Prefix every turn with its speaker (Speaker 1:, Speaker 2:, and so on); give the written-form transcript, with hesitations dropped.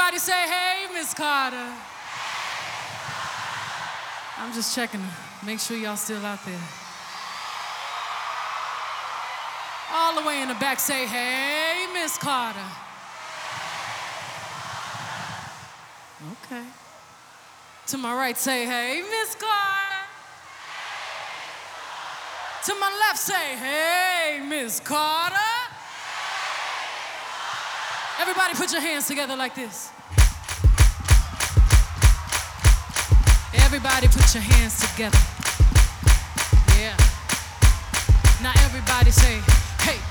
Speaker 1: Everybody say, hey, Miss Carter. I'm just checking to make sure y'all still out there. All the way in the back, say, hey, Miss Carter. Okay. To my right, say, hey, Miss Carter. To my left, say, hey, Miss Carter. Everybody put your hands together like this. Everybody put your hands together. Yeah. Now everybody say, hey.